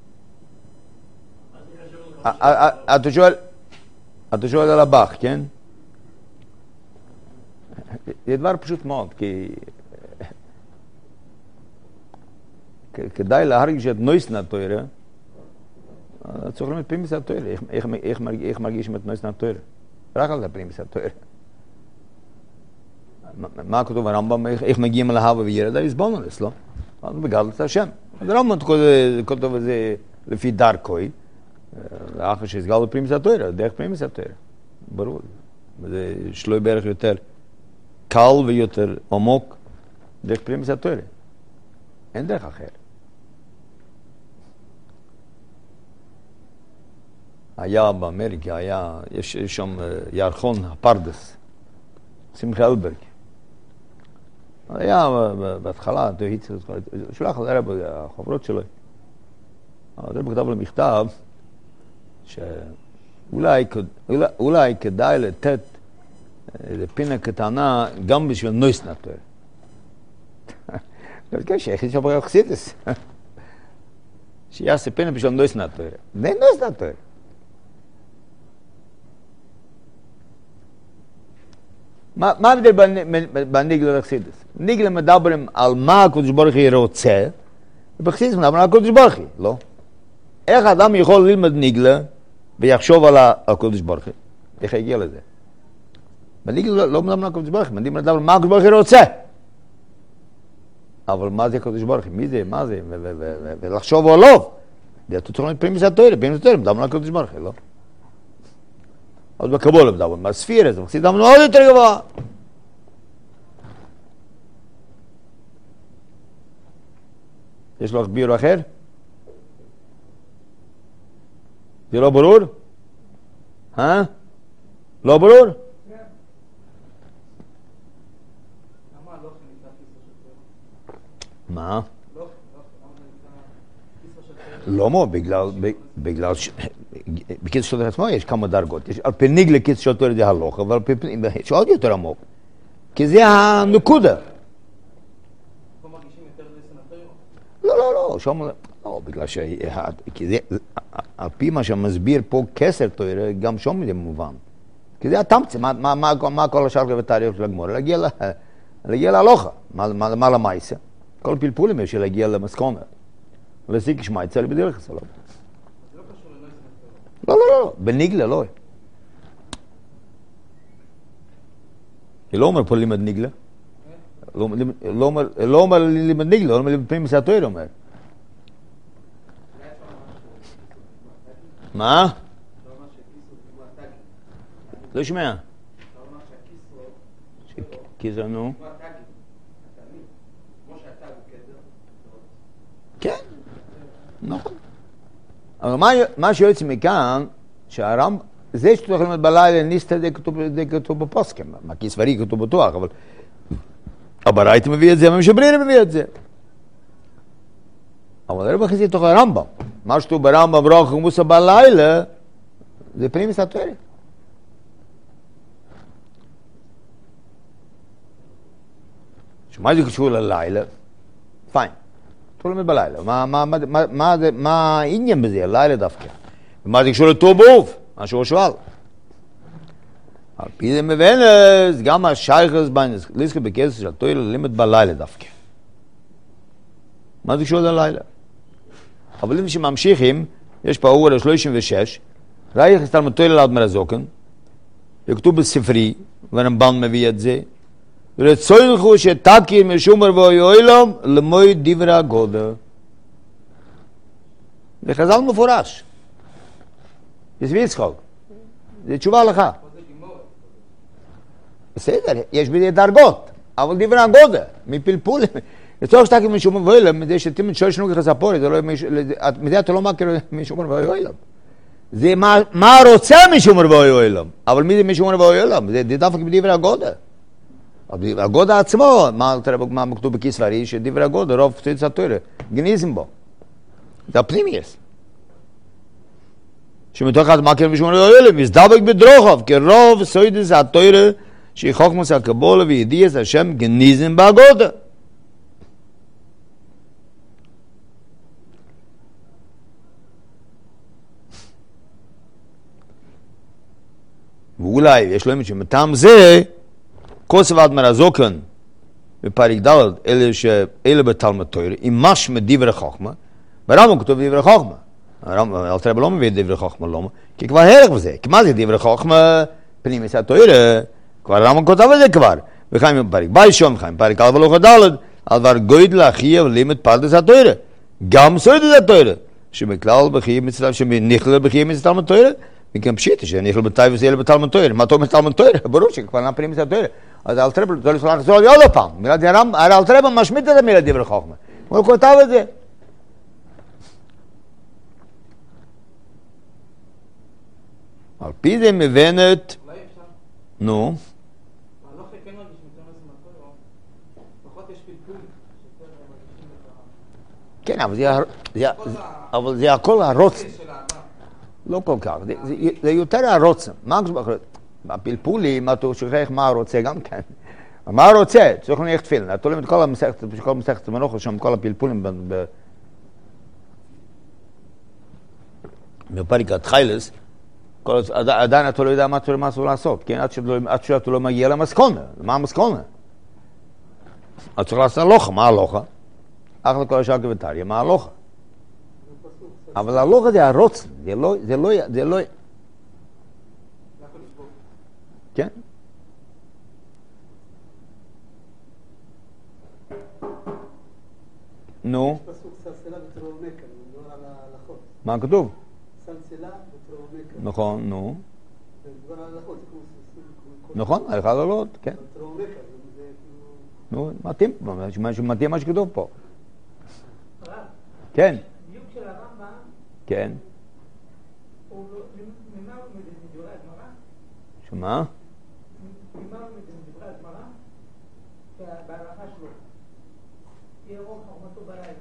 אתה שואל... אתה שואל על הבח, כן? זה דבר פשוט מאוד, כי... כדאי להרגיש את נויסן התורה, צריך לומר פרימיס התורה, איך מרגישים את נויסן התורה? רק על הפרימיס התורה. מה כתוב הרמב"ם, איך מגיעים אל ההווה וירדה? יסבונלס, לא? בגלל את השם. הרמב"ם כתוב את זה לפי דרכוי, לאחר שהסגל בפרימיס התורה, דרך פרימיס התורה. ברור. זה שלוי בערך יותר קל ויותר עמוק דרך פרימיס התורה. אין דרך אחר. היה באמריקה, היה, יש שם ירחון הפרדס, שמחה אלברג. היה בהתחלה, שולח לרב החברות שלו. הרב כתב לו מכתב, שאולי אולי, אולי כדאי לתת לפינה קטנה גם בשביל נויסן התורה. כן, שיחד שברי אוכסידס. שיעשה פינה בשביל נויסן התורה. זה נויסן התורה. מה ההבדל בניגלה לאוכסידס? ניגלה מדברים על מה הקדוש ברוך הוא רוצה, ובאוכסידס מדברים על הקדוש ברוך הוא, לא? איך אדם יכול ללמד ניגלה ויחשוב על הקדוש ברוך הוא? איך יגיע לזה? בניגלה לא מדברים על הקדוש ברוך הוא, מדברים על מה הקדוש ברוך הוא רוצה. אבל מה זה הקדוש ברוך הוא? מי זה? מה זה? ולחשוב או לא. זה אתה צריך לומר פרימיס התורה, פרימיס התורה, מדברים על הקדוש ברוך הוא, לא? אז בקבולה מדברים, בספירה, זה מחסיד דמנו עוד יותר גבוה. יש לך ביור אחר? זה לא ברור? אה? לא ברור? מה? לא מו, בגלל, בגלל, בקיצור של עצמו יש כמה דרגות. יש על פי ניגלה קיצור של תורה זה הלוך, אבל על פי יש עוד יותר עמוק. כי זה הנקודה. פה מרגישים יותר לסן התורה? לא, לא, לא, שם, לא, בגלל ש... כי זה, על פי מה שמסביר פה כסר תורה, גם שם זה מובן. כי זה התמצא, מה, מה, מה, מה כל השאר בתאריך של הגמור? להגיע, להגיע להלוכה, מה, מה, מה למעשה? כל פלפולים יש להגיע למסקונה. להשיג כשמה יצא לי בדרך הסלום. זה לא קשור לנויסן התורה. לא, לא, לא, בניגלה, לא. היא לא אומר פה לימד ניגלה. לא אומר לימד ניגלה, לא אומר לימד פרימיס התורה, אומר. מה? לא שומע. כיסר, נו. נכון. אבל מה, מה שיוצא מכאן, שהרמב"ם, זה שאתה יכול ללמוד בלילה, ניסתא די כתוב בפוסקים, מהכיס ורי כתוב בטוח, אבל הברייתא מביא את זה, והמשבריר מביא את זה. אבל הרב הכניס לתוך הרמב"ם. מה שכתוב ברמב"ם ברוך ומוסא בלילה, זה פנימיס התורה. שמה זה קשור ללילה? פיין. אתה לומד בלילה. מה, מה, מה, מה, מה, מה העניין בזה? הלילה דווקא. ומה זה קשור לתור באוב? מה שהוא שואל. על פי זה מבנס, גם השייכס ביינס, ליסקה בכסף של התורה ללימד בלילה דווקא. מה זה קשור ללילה? אבל אם שממשיכים, יש פה אור ה-שלושים ושש, רייך יש תלמוד תורה לאדמו"ר הזקן, וכתוב בספרי, והרמב"ם מביא את זה, ורצוינכו שתכיר משומר ואוילום למועד דברי הגודל. זה חז"ל מפורש. זה יצחק. זה תשובה לך. בסדר, יש בזה דרגות, אבל דברי הגודל, מפלפולים. לצורך שתכיר משומר ואוילום, מזה שתמיד שואל שנוגע חספורי, מזה אתה לא מכיר משומר ואוילום. זה מה רוצה משומר ואוילום, אבל מי זה משומר ואוילום? זה דווקא בדברי הגודל. הגודל עצמו, מה כתוב בכיס ורי, שדברי הגודל, רוב פצוץ התורה, גניזם בו. זה הפנימייס. שמתוך אחד מכיר משומר ואוילום, מסדבק בדרוכב, כרוב סוידס התורה, שהיא חוכמוס הקבולה וידיעס השם גניזם בהגודל. ואולי יש להם שמטעם זה, כוסף אדמו"ר הזקן בפרק ד' אלה שאלה בתלמוד תורה, עם משמע דברי חוכמה, ברמב"ם כתוב דברי חוכמה. אלתר רבי לא מביא דברי חוכמה, למה? כי כבר הרג בזה. כי מה זה דברי חוכמה? פנימיס התורה, כבר הרמב"ם כותב את זה כבר. וחיים בפרק ביישום, חיים בפרק א' הלכה ד', על דבר גודל החייב לימוד פרדס התורה. גם סוידס התורה, שמכלל בחייב מצטרף, שנכלל בחייב מצטרף תלמוד תורה, וכן פשיטה, שנכלל בתאי וסיאלה בתלמוד תורה. מה טוב בתלמוד תורה? ברור שכבר נפנימיס התורה. אז אלתר רבי לא לסלח לחזור לי עוד פעם. אלתר רבי משמיט את המילה דברי חוכמה. הוא כותב את זה. על פי זה מבנת... נו. כן, אבל זה הכל הרוצן. לא כל כך. זה יותר הרוצן. מה אחרי? הפלפולים, אתה שוכח מה רוצה גם כן. מה רוצה? צריך להניח תפילין. אתה תולים את כל המסכת, כל המסכת מנוחה שם, כל הפלפולים בפרק התחילס, עדיין אתה לא יודע מה אתה אסור לעשות, כן? עד שאתה לא מגיע למסקונה. מה המסקונה? אתה צריך לעשות הלוכה. מה הלוכה? אך לכל השאר כבטריה, מה הלוכה? אבל הלוכה זה הרוצן. זה לא... זה לא... זה לא... כן? נו. יש פסוק סלסלה ותרומקה, אני מדבר על ההלכות. מה כתוב? סלסלה ותרומקה. נכון, נו. זה מדבר על ההלכות. נכון, הלכה לעלות, כן. תרומקה, זה כאילו... נו, מתאים, מתאים מה שכתוב פה. הרב, כן. דיוק של הרמב"ם, כן. הוא לא... ממה הוא מדברי הגמרא? שמה? ממה הוא מדברי הגמרא? בהלכה שלו. יהיה רוב חוכמתו בלילה.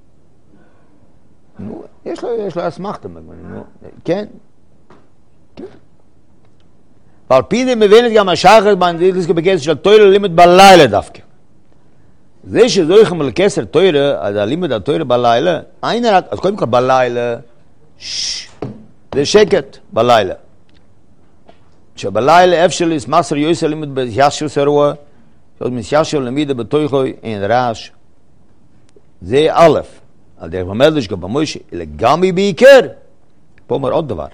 נו, יש לו, יש לו אסמכתה, נו, כן. כן. ועל פי זה מבנת גם השחר באנגלית בכסר של תורה לימד בלילה דווקא. זה שזויכם על כסר תורה, אז הלימד התורה בלילה, אין רק, אז קודם כל בלילה, זה שקט בלילה. שבלילה אפשר לסמסר יויסר לימד בישיר סרוע, שעוד מסישיר למידה בתויכוי אין רעש. זה א', על דרך במדרש גם במוישה, אלא גם בעיקר. פה אומר עוד דבר.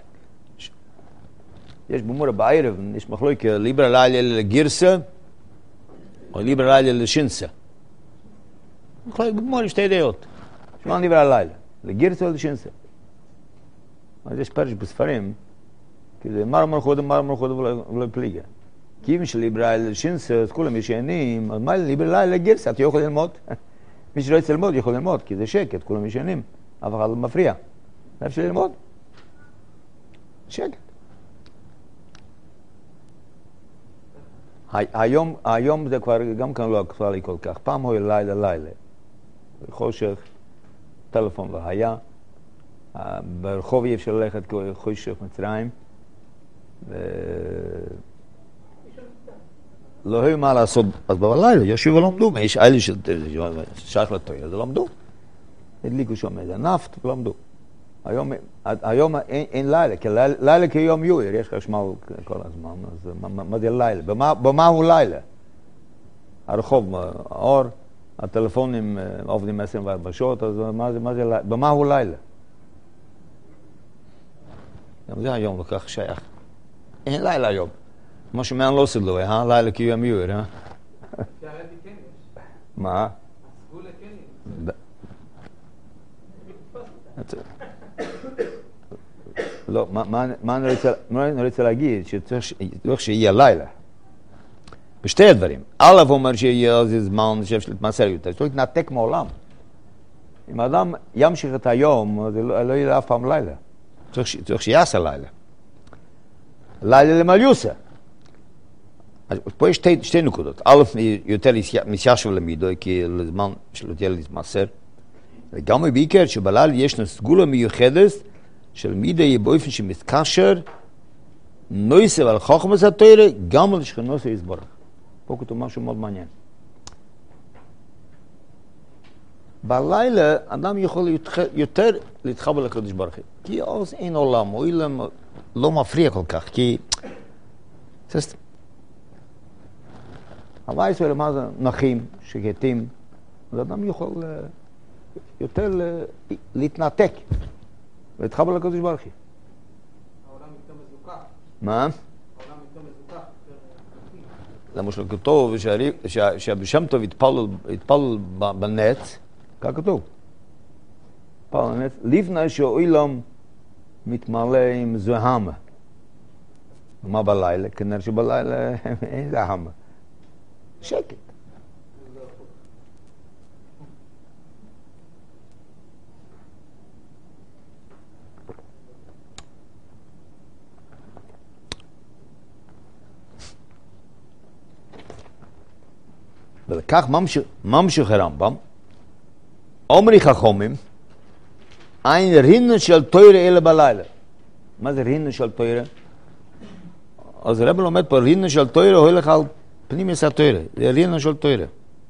יש במורה בערב, יש מחלוקת ליבר לילה לגירסה, או ליבר לילה לשינסה. מחלוקת במורה שתי דעות. שמה ליבר לילה? לגירסה או לשינסה? אז יש פרש בספרים, כי זה מרמר חודם, מרמר חודם ולא פליגה. כי אם שליבר לילה לשינסה, אז כולם ישנים, אז מה ליבר לילה לגירסה? אתה יכול ללמוד? מי שלא יצא ללמוד יכול ללמוד, כי זה שקט, כולם ישנים. אף אחד לא מפריע. זה אפשר ללמוד. שקט. היום, היום זה כבר גם כאן לא אקטואלי כל כך. פעם הוא לילה לילה. חושך, טלפון לא היה. ברחוב אי אפשר ללכת כי הוא חושך מצרים. ו... לא היו מה לעשות. אז בלילה יושבו ולומדו. יש אלה ששייך לתויר, זה למדו. הדליקו שם איזה נפט ולמדו. היום, היום אין, אין לילה, כי לילה, לילה כיום יויר, יש חשמל כל הזמן, אז מה, מה זה לילה? במה, במה הוא לילה? הרחוב, האור, הטלפונים עובדים עשרים וארבע שעות, אז מה זה, מה זה לילה? במה הוא לילה? גם זה היום לא כך שייך. אין לילה היום. מה שמען לא סדלו, אה? לילה כיום יויר, אה? שהרבי כן יש. מה? הסגולה כן יש. לא, מה אני רוצה להגיד? שצריך שיהיה לילה. בשתי הדברים. א' אומר שיהיה איזה זמן שאפשר להתמסר יותר. צריך להתנתק מעולם. אם האדם ימשיך את היום, זה לא יהיה אף פעם לילה. צריך שיעשה לילה. לילה למליוסה. פה יש שתי נקודות. א', יותר מסיישב למידו, כי לזמן שלא תהיה להתמסר. וגם בעיקר שבלילה יש סגולה מיוחדת של מידה יהיה באופן שמתקשר נויסה ועל חוכמס התורה גם על שכנוסה יסבורך. פה כתוב משהו מאוד מעניין. בלילה אדם יכול יותר להתחבר לקדוש ברוך הוא. כי אז אין עולם, עולם לא מפריע כל כך. כי... הווייס הוא למה זה נחים, שקטים. אז אדם יכול... יותר להתנתק ולהתחבר לקדוש ברוך הוא. העולם יותר מזוכח. מה? העולם יותר מזוכח. למשל כתוב שהבשם טוב התפלל בנץ, כך כתוב. התפלל בנץ, לפני שהעולם מתמלא עם זוהם. מה בלילה? כנראה שבלילה אין זוהם. שקט. ולכך ממשיך הרמב"ם, אומרי חכמים, אין רינה של תוירה אלא בלילה. מה זה רינה של תוירה? אז הרב לומד פה, רינה של תוירה הולך על פנימיס התוירה. זה רינה של תוירה.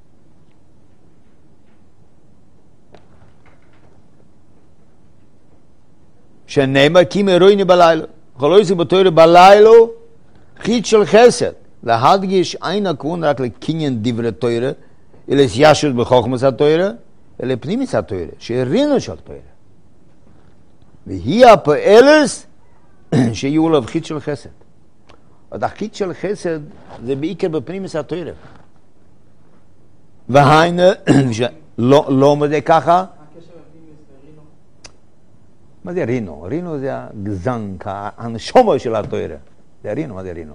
שנאמר כי מרויני בלילה. חלויסי בתוירה בלילה, חית של חסד. להדגיש אין הכוון רק לקניין דברי תוירה, אלא סיישת בחוכמס התוירה, אלא פנימיס התוירה, שהרינו של תוירה. והיא הפועלס שיהיו לו חית של חסד. אז החית של חסד זה בעיקר בפנימיס התוירה. והיינה, לא מזה ככה. הקשר הפנימיס ורינו? מה זה רינו? רינו זה הגזן, הנשומו של התוירה. זה רינו, מה זה רינו?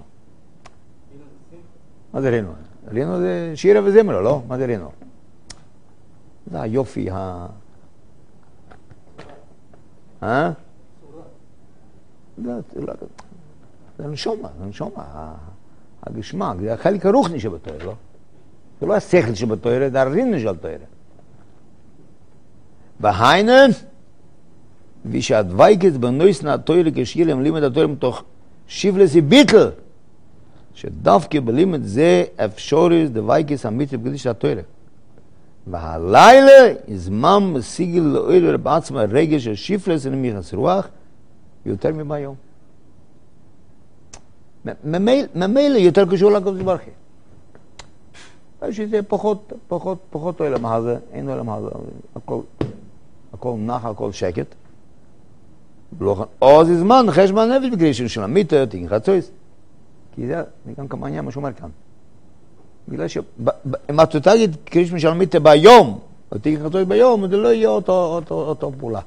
מה זה רינו? רינו זה שירה וזמרה, לא? מה זה רינו? זה היופי ה... אה? זה נשומה, זה נשומה, הגשמק, זה החלק הרוחני שבתוירה, לא? זה לא השכל שבתוירה, זה הרינו של תוירה. והיינה, ושהדוויקת בנויס נתוירה כשירים לימד התוירה מתוך שיבלסי ביטל, שדווקא בלימד זה אפשורס דווייקס אמיתי בקדיש התוירה. והלילה זמן משיג לאויר בעצמה רגש של שיפלס ולמיחס רוח יותר מביום. ממילא יותר קשור לקדוש ברוך הוא. שזה פחות, פחות, פחות עולם הזה, אין עולם הזה. הכל, הכל נח, הכל שקט. אז זמן חשבון נפש בקדיש של המיטה, תיקן חצויס. כי זה גם כמעניין מה שאומר כאן. בגלל שאם אתה תגיד קריש משלמית ביום, או תיקן חצוי ביום, זה לא יהיה אותו, אותו, אותו פעולה.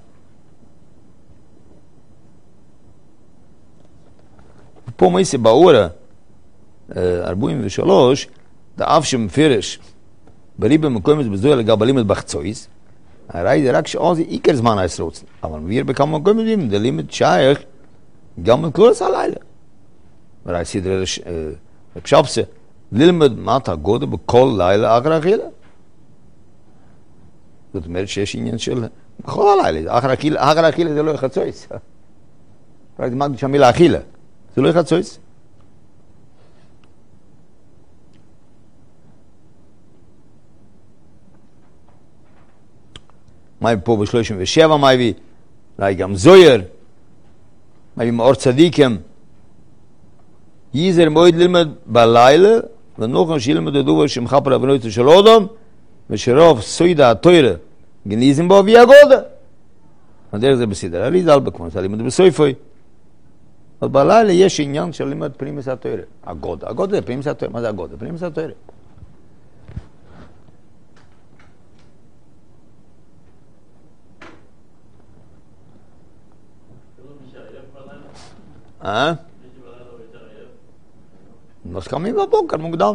פה מייסי באורה, ארבעים ושלוש, דאף שמפרש, בריבה מקומץ בזויה לגבי לימד בחצויס, הרי זה רק שעוז עיקר זמן הישרוצן. אבל wir bekommen גם יודעים, der לימד שייך גם את כלולס הלילה. הרי סדרי לפשפסה, ללמד מה תגודה בכל לילה אחר אכילה. זאת אומרת שיש עניין של בכל הלילה, אחר אכילה זה לא יחצויס. רק דמקתי שהמילה אכילה, זה לא יחצויס. מה יביא פה ב-שלושים ושבע, מה יביא? אולי גם זויר, מה יביא מאור צדיקים. ייזר מועד ללמד בלילה, ונוכן שילמד הדובר שמחפר הבנויתו של אודם, ושרוב סוידה התוירה, גניזם בו אבי הגודה. הדרך זה בסדר, הרי זה אלבק, כמו זה לימד בסויפוי. אבל בלילה יש עניין של לימד פנימס התוירה. הגודה, הגודה זה פנימס התוירה. מה זה הגודה? פנימס התוירה. אה? אז קמים בבוקר מוקדם.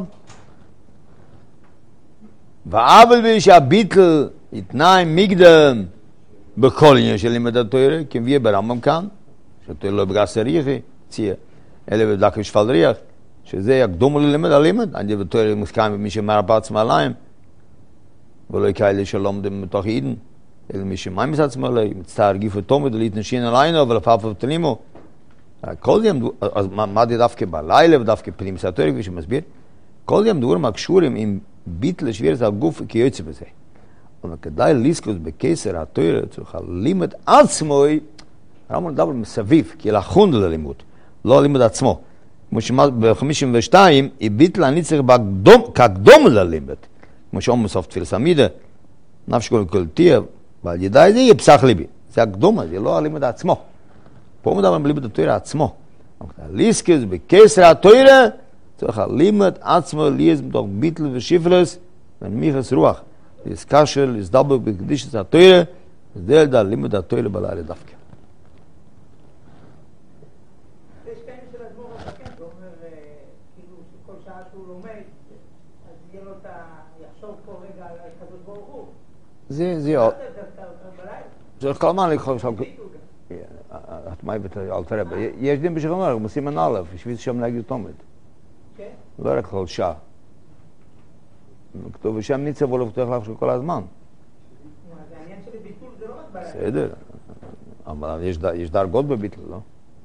ואבל בי שהביטל יתנאי מקדם בכל עניין של לימד התוירה, כי מביא ברמב"ם כאן, שהתוירה לא בגס הריחי, צייה, אלא בדקה ושפל ריח, שזה יקדום ללימד הלימד, אני בתוירה מוסכם במי שמר בעצמה עליהם, ולא יקאי לשלום מתוך עידן, אלא מי שמים את עצמו עליהם, מצטער גיף ותומד, ולהתנשין עלינו, ולפעפ ותלימו. כל יום, אז מה זה דווקא בלילה ודווקא פנים סתורי, כפי שמסביר? כל יום דברים הקשורים עם ביטל שבירת הגוף כיוצא בזה. אבל כדאי ליסקוס בקיסר התוירה, צריך לימד עצמו, רמון דבר מסביב, כי לחון ללימוד, לא לימוד עצמו. כמו שאמר ב-חמישים ושתיים, היא ביטלה אני צריך כקדום ללימוד. כמו שאומר בסוף תפילת עמידה, נפש כל כל תהיה, ועל ידי זה יהיה פסח ליבי. זה הקדום, זה לא הלימוד עצמו. פה מדברים בלימוד התוירה עצמו. ליסקס בקיסר התוירה, צריך לימוד עצמו ליז מתוך ביטל ושיפלס, ונמיכס רוח. ליסקשר, ליסדבר בקדישת התוירה, זה לדע לימוד התוירה בלילה דווקא. יש כאלה של אדמו"ר הזקן, זה אומר כאילו שכל שעה שהוא לומד, אז יהיה לו את ה... יחשוב כל רגע על הקדוש ברוך הוא. זה, זה... זה כל הזמן לקחו שם... התמאי ואלתר רבי. יש דין בשביל אומר, מסימן א', שביס שם להגיד תומד. כן? לא רק כל שעה. כתוב בשם ניצב ולא פתוח לך כל הזמן. זה העניין של ביטול, זה לא רק בלילה. בסדר. אבל יש דרגות בביטול, לא?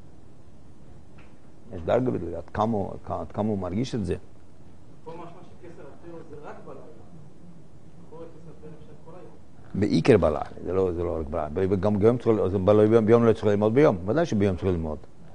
יש דרגה בביטול. עד כמה הוא מרגיש את זה. פה משמע שכסר התוירה זה רק בלילה. אחורי כסר התוירה של כל היום. בעיקר בלילה, זה לא, זה לא רק בלילה. גם ביום צריך, אז ביום לא צריך ללמוד ביום. ודאי שביום צריך ללמוד.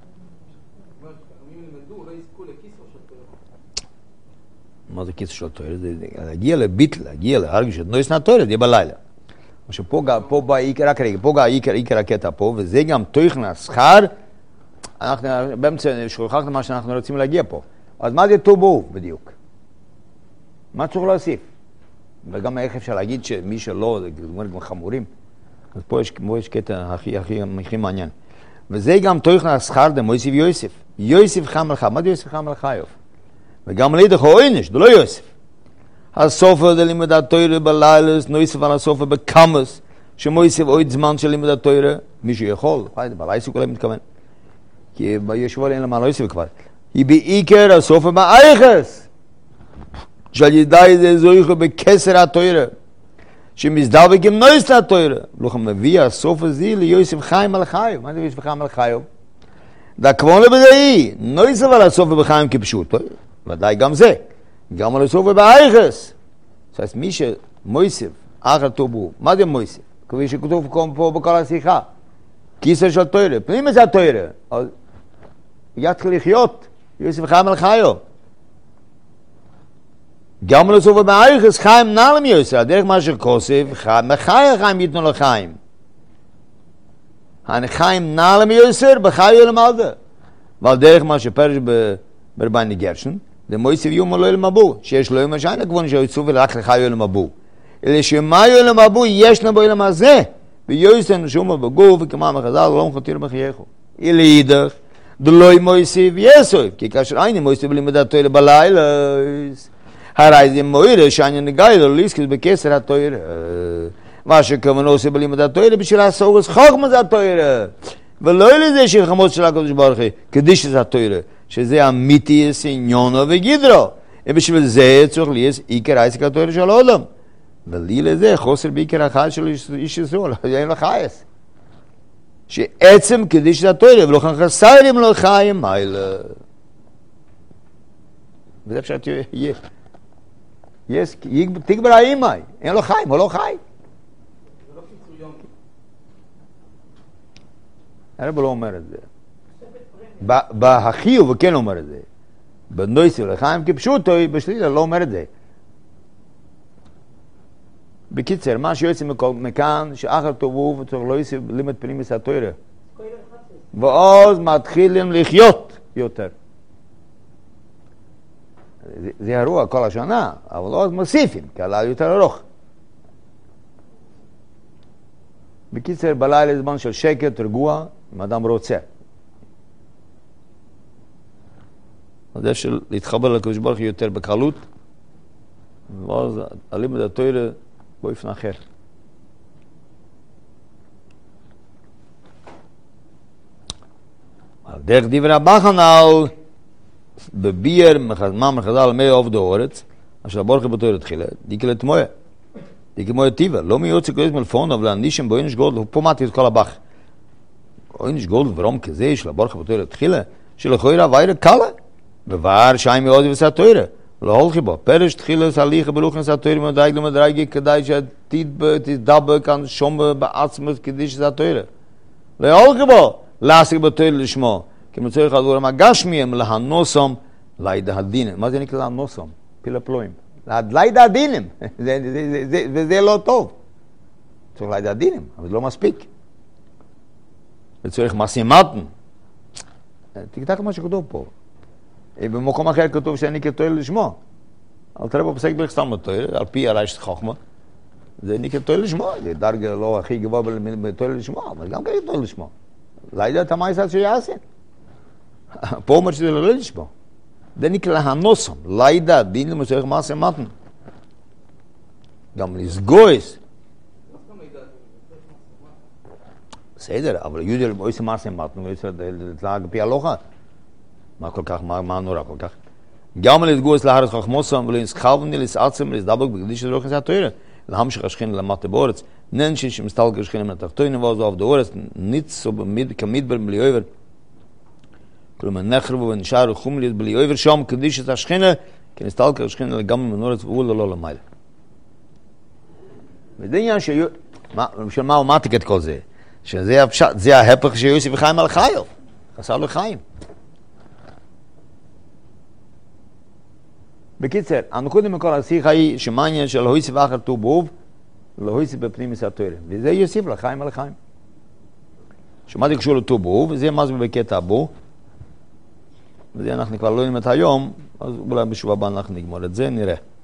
אם ילמדו, לא יזכו לכיסו של תוירה. מה זה כיסו של תוירה? זה להגיע לביטל, להגיע להרגיש את נויס נתוירה, זה יהיה בלילה. מה שפה פה בעיקר, רק רגע, פה העיקר, עיקר הקטע פה, וזה גם תוכן השכר, אנחנו באמצע שכחנו מה שאנחנו רוצים להגיע פה. אז מה זה טובו בדיוק? מה צריך להוסיף? וגם איך אפשר להגיד שמי שלא, זה גם חמורים. אז פה יש, פה יש קטע הכי, הכי, הכי מעניין. וזה גם תוכן השכר דמויסיב יוסף. יוסף חם לך. מה זה יוסף חם לך יוף? וגם לידך הוא אינש, זה לא יוסף. הסופר זה לימד התוירה בלילס, נויסף על הסופר בקמוס, שמויסף עוד זמן של לימד התוירה, מי שיכול, בלייסו כולה מתכוון. כי בישבו אין למה לא יוסף כבר. היא בעיקר הסופר באייכס. של ידעי זה זויכה בקסר התוירה, שמזדלבק עם נויסת התוירה. לא מביא הסופר זה ליוסף חיים על חיוב. מה זה יוסף חיים על חיוב? דה כמון לבדאי, נויסף על הסופר בחיים כפשוט. ודאי גם זה. גם על הסופר באייכס. זאת אומרת, מי שמויסף, אחר טובו, מה זה מויסף? כפי שכתוב פה בכל השיחה. כיסר של תוירה, פנים את התוירה. יתחיל לחיות, יוסף חיים על חיוב. גם על הסופר באייכס, חיים נעלם יוסף. הדרך מה שכוסף, מחי החיים ייתנו לחיים. החיים נעלם יוסף, בחי ולמלדה. ועל דרך מה שפרש ברבני גרשן, זה מויסף יום לא ילמבו, שיש לו יום שאין הכבון שיוצאו ורק לך ילמבו. אלא שמה ילמבו ישנה בו ילמה זה, ויוסף נשומה בגוף, וכמה מחזל, לא מחתיר בחייכו. אלא אידך, דלוי מויסף יסוף, כי כאשר אין מויסף לימדתו אלה בלילה, הרי זה מוירה שאני נגאי לו ליסקס בקסר התוירה. מה שכוונו עושה בלימוד התורה בשביל הסורס חוכמה זה התורה. ולא לזה שחמות של הקדוש ברוך הוא, קדיש זה התורה, שזה אמיתי, עניונו וגידרו. ובשביל זה צריך להיות עיקר העסק התורה של העולם. ולי לזה חוסר בעיקר החי של איש ישראל, אין לו חייס. שעצם קדיש זה התורה, ולא כאן חסרים לו חיים, מיילה. וזה פשוט יהיה. יש, תגבר האימאי, אין לו חיים, הוא לא חי. זה לא קיצור יום. הרב לא אומר את זה. בהחיוב הוא כן אומר את זה. בנויסי לחיים כפשוטו, בשלילה לא אומר את זה. בקיצר, מה שיוצא מכאן, שאחר טובו וצריך לא יוצא לימד פנים מסתוירה. ואז מתחילים לחיות יותר. זה, זה הרוע כל השנה, אבל עוד מוסיפים, כי עלה יותר ארוך. בקיצר, בלילה זמן של שקט, רגוע, אם אדם רוצה. אז אפשר להתחבר לקדוש ברוך הוא יותר בקלות, ואז הלימוד התורה באופן אחר. על דרך דברי הבחנל, בביר מה מחז"ל מי עובד האורץ, אשר ברוך הוא בתורה תחילה, דיקה לתמויה. דיקה מויה טיבה, לא מיוצא כזה מלפון, אבל אנישם בו אינש גודל, הוא פה מתי את כל הבח. אינש גודל ורום כזה, של ברוך הוא בתורה תחילה, שלכוי רב עירה קלה, ובער שי מאוד וסע תורה. לא הולכי בו, פרש תחילה סליחה בלוך נסע תורה, מדייג למדרגי, כדאי שתדבר כאן שומע בעצמות כדי שסע תורה. לא הולכי בו, לעסק בתורה לשמו. כי מצורך על דורם הגשמיהם להנוסם לידה הדינם. מה זה נקרא להנוסם? פילפלואים. לידה הדינם. וזה לא טוב. צריך לידה הדינם, אבל זה לא מספיק. וצריך מסימתן. תקתק מה שכתוב פה. במקום אחר כתוב שאני כתואל לשמו. אל תראה בפסק ברך סתם בתואל, על פי הרייש חוכמה. זה נקרא תואל לשמו. זה דרגה לא הכי גבוה בתואל לשמו, אבל גם כתואל תואל לשמו. לידה את המייסת שיעשה. פה אומר שזה לא לשמו. זה נקרא הנוסם, לידה, דין למצורך מעשה מתן. גם לסגויס. בסדר, אבל יהודי לא עושה מעשה מתן, הוא עושה לתלעג פי הלוחה. מה כל כך, מה נורא כל כך. גם לסגויס להרס חכמוסם, ולנסחבן, לסעצם, לסדבק, בקדיש של רוחס התוירה. להמשך השכין למטה באורץ. ננשי שמסתלק השכין מהתחתוין, ועוז אוהב דאורץ, ניץ כמדבר בלי עובר. כלומר, נחרבו ונשאר חומלית בלי עובר שם, קדיש את השכינה, כי נסתלק השכינה לגמרי מנורץ, והוא לא לא למעלה. וזה עניין שיו... של מה הוא מתיק את כל זה? שזה הפשט, זה ההפך שיוסף וחיים על חיו. חסר לו חיים. בקיצר, הנקודה מכל השיחה היא שמעניין של הויסף אחר טוב באוב, להויסף בפנים מסתוירה. וזה יוסיף לחיים על חיים. שמעתי קשור לטוב באוב, וזה מזמין בקטע בו. וזה אנחנו כבר לא נלמד היום, אז אולי בשבוע הבא אנחנו נגמור את זה, נראה.